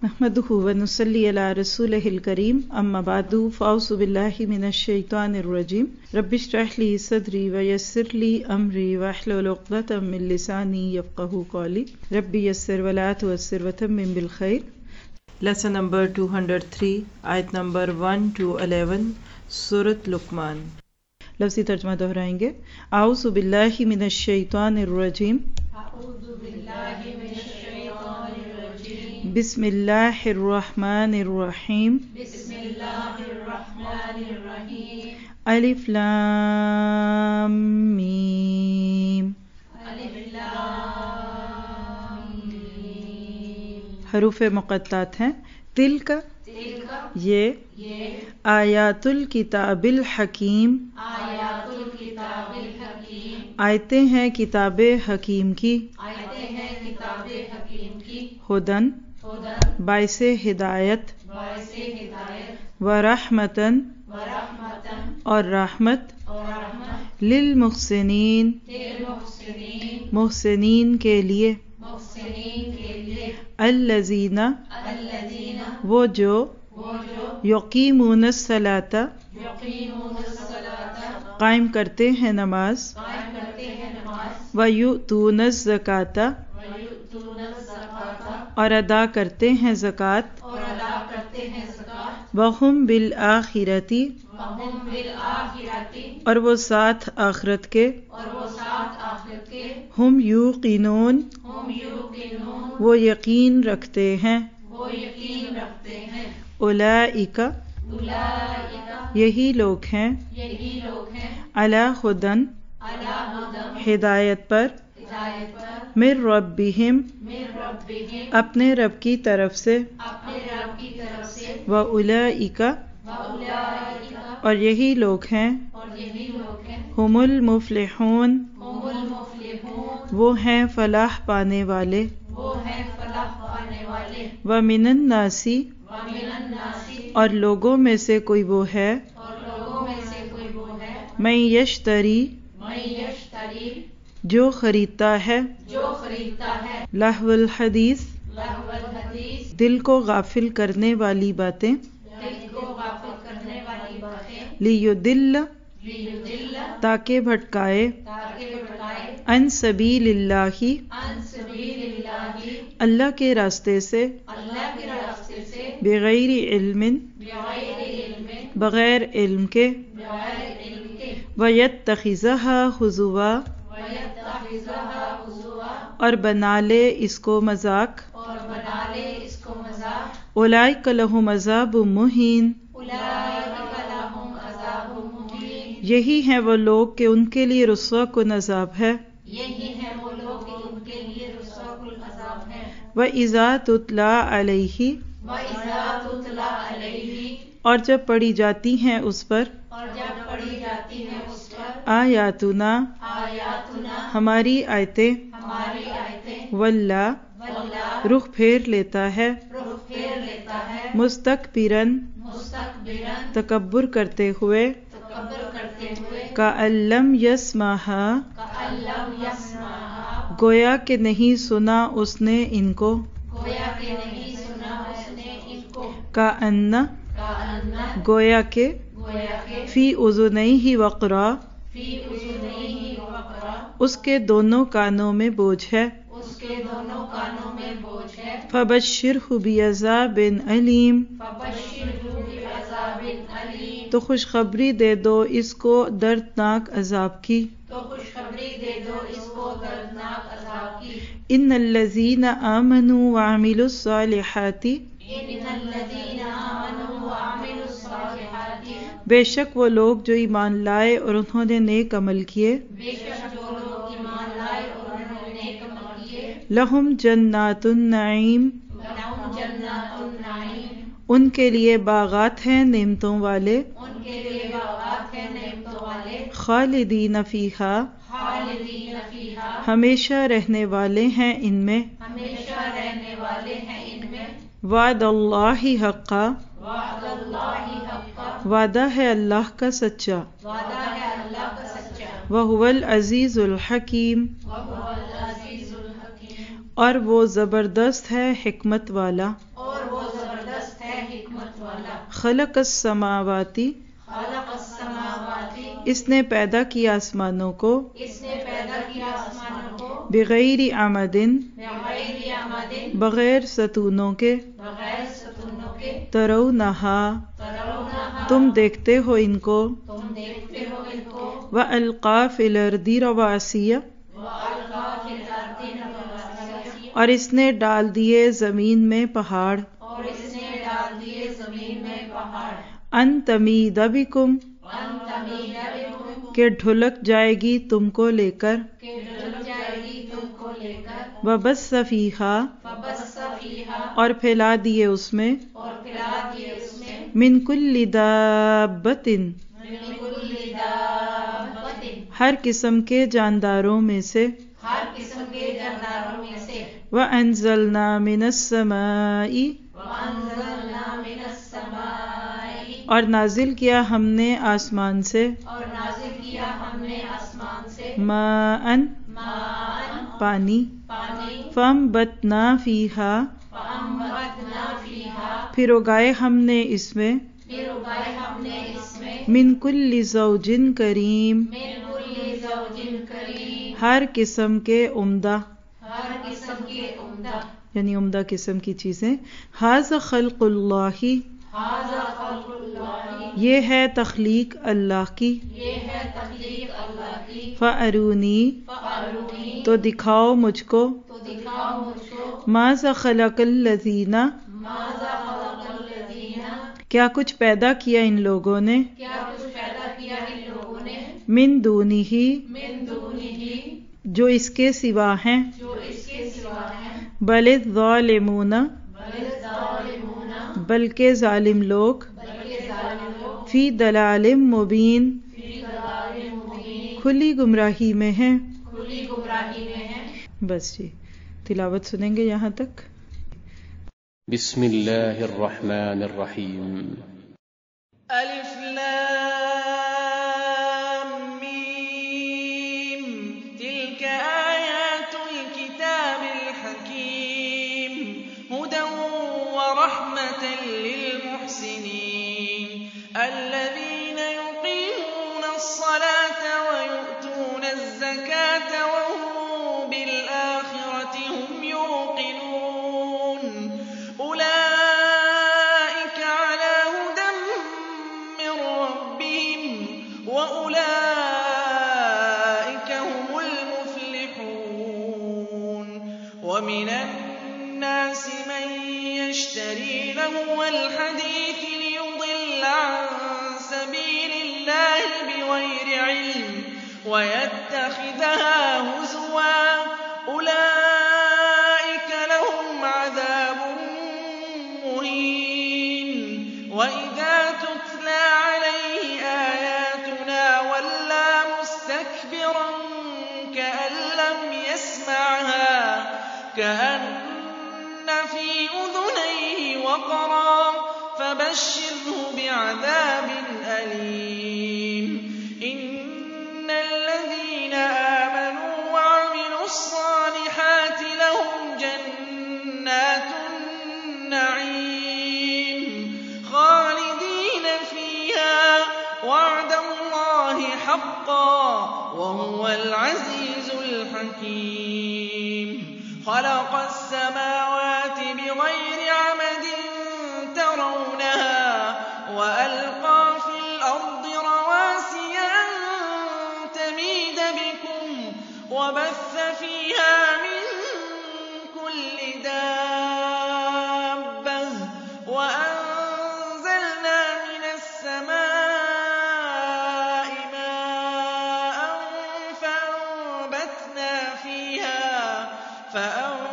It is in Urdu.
نحمده ونصلي على رسوله الكريم اما بعد فاعوذ بالله من الشيطان الرجيم رب اشرح لي صدري ويسر لي امري واحلل عقدة من لساني يفقهوا قولي رب يسر ولا تعسر وتمم بالخير. Lesson number 203 آیت نمبر 1 to 11 سورۃ لقمان. لفظی ترجمہ دہرائیں گے. اعوذ باللہ من الشیطان الرجیم بسم اللہ الرحمن الرحیم. الف لام میم. حروف مقطعات ہیں. تل کا یہ آیات الکتاب الحکیم آیتیں ہیں کتاب حکیم کی. ہدن باعث ہدایت ورحمتن اور رحمت للمحسنین محسنین کے لیے. الذین وہ جو یقیمون الصلاۃ قائم کرتے ہیں نماز ویؤتون الزکاۃ اور ادا کرتے ہیں زکوٰۃ وہم بالآخرۃ اور وہ ساتھ آخرت کے ہم یوقنون وہ یقین رکھتے ہیں. اولئک یہی لوگ ہیں علی ہدن ہدایت پر من ربہم اپنے رب کی طرف سے واولئک اور یہی لوگ ہیں ہم المفلحون وہ ہیں فلاح پانے والے. ومن الناس اور لوگوں میں سے کوئی وہ ہے من یشتری جو خریدتا ہے لہو الحدیث دل کو غافل کرنے والی باتیں لیدل تاکہ بھٹکائے عن سبیل اللہ اللہ کے راستے سے بغیر علم بغیر علم کے وَيَتَّخِذَهَا خُزُوًا اور بنا لے اس کو مذاق. اولئک لہم عذاب مہین یہی ہیں وہ لوگ کہ ان کے لیے رسوا کن عذاب ہے. وَإِذَا تُتْلَى عَلَيْهِ اور جب پڑھی جاتی ہیں اس پر آیاتنا ہماری آیتیں واللہ رخ پھیر لیتا ہے مستکبرن تکبر کرتے ہوئے کأن لم یسمعھا گویا کہ نہیں سنا اس نے ان کو. کأن گویا کہ فی اذنیہ وقرا اس کے دونوں کانوں میں بوجھ ہے. فبشرہ بعذاب علیم تو خوشخبری دے دو اس کو دردناک عذاب کی. ان الذین آمنوا وعملوا الصالحات بے شک وہ لوگ جو ایمان لائے اور انہوں نے نیک عمل کیے. لہم جنات النعیم ان کے لیے باغات ہیں نعمتوں والے. خالدین فیہا ہمیشہ رہنے والے ہیں ان میں. وعد اللہ حقا وعدہ ہے اللہ کا سچا. وَهُوَ الْعَزِيزُ الْحَكِيمُ اور وہ زبردست ہے حکمت والا. اور وہ زبردست ہے حکمت والا. خلق السماواتی، خلق السماواتی، اس نے پیدا کیا آسمانوں کو، اس نے پیدا کیا آسمانوں کو، بغیر عمدن، بغیر عمد، بغیر ستونوں کے، بغیر ستونوں کے، ترونہا، ترونہا، تم دیکھتے ہو ان کو، تم دیکھتے ہو ان کو، وَأَلْقَى فِي الْأَرْضِ رَوَاسِيَ، وَأَلْقَى فِي الْأَرْضِ رَوَاسِيَ، اور اس نے ڈال دیے زمین میں پہاڑ، اور اس نے ڈال دیے زمین میں پہاڑ، ان تمید بکم، ان تمید بکم، کہ ڈھلک جائے گی تم کو لے کر، کہ ڈھل جائے گی تم کو لے کر، وَبَثَّ فِيهَا، فَبَثَّ فِيهَا، اور پھیلا دیے اس میں، اور پھیلا دیے اس میں، من کل دابۃ، من کل دابۃ، ہر قسم کے جانداروں میں سے، ہر قسم کے جانداروں میں سے، وَأَنزَلْنَا مِنَ السَّمَاءِ، وَأَنزَلْنَا مِنَ السَّمَاءِ، اور نازل کیا ہم نے آسمان سے، اور نازل کیا ہم نے آسمان سے، ماءً، ماءً، پانی، پانی، فَأَنبَتْنَا فِيهَا، فَأَنبَتْنَا فِيهَا، پھر اگائے ہم نے اس میں، پھر اگائے ہم نے اس میں، من کل زوج کریم، من کل زوج کریم، ہر قسم کے عمدہ، ہر قسم کے عمدہ، یعنی عمدہ قسم کی چیزیں، ھذا خلق اللہ، ھذا خلق اللہ، یہ ہے تخلیق اللہ کی، یہ ہے تخلیق اللہ کی، فَأَرُونِی، فَأَرُونِی، تو دکھاؤ مجھ کو، تو دکھاؤ مجھ کو، ماذا خلق الذین، ماذا خلق الذین، کیا کچھ پیدا کیا ان لوگوں نے، کیا کچھ پیدا کیا ان لوگوں نے، من دونہ، من دونہ، جو اس کے سوا ہیں، جو اس کے سوا ہیں، بل الظالمون، بل الظالمون، بلکہ ظالم لوگ، بلکہ ظالم لوگ، فی ضلال مبین، فی ضلال مبین، کھلی گمراہی میں ہیں. کھلی گمراہی میں ہیں. بس جی تلاوت سنیں گے یہاں تک. بسم اللہ الرحمن الرحیم. الف لام میم تلك آیات الكتاب الحکیم هدى ورحمة للمحسنین الذین یقیمون الصلاة ویؤتون الزکاة وهم بالآخرة هم یوقنون أولئك على هدى من ربهم وأولئك هم المفلحون. ومن الناس من يشتري لهو الحديث ليضل عن سبيل الله بغير علم ويتخذها هزوا أولئك لهم عذاب مهين. وإذا تتلى عليه آياتنا ولى مستكبرا كأن لم يسمعها كأن في أذنيه وقرا فبشره بعذاب أليم. إن الذين آمنوا وعملوا الصالحات لهم جنات النعيم خالدين فيها وعد الله حقا وهو العزيز الحكيم. خلق السماوات بغير عمد ترونها وألقى في الأرض رواسي أن تميد بكم وبث فيها من كل دابة وأنزلنا من السماء ماء فأنبتنا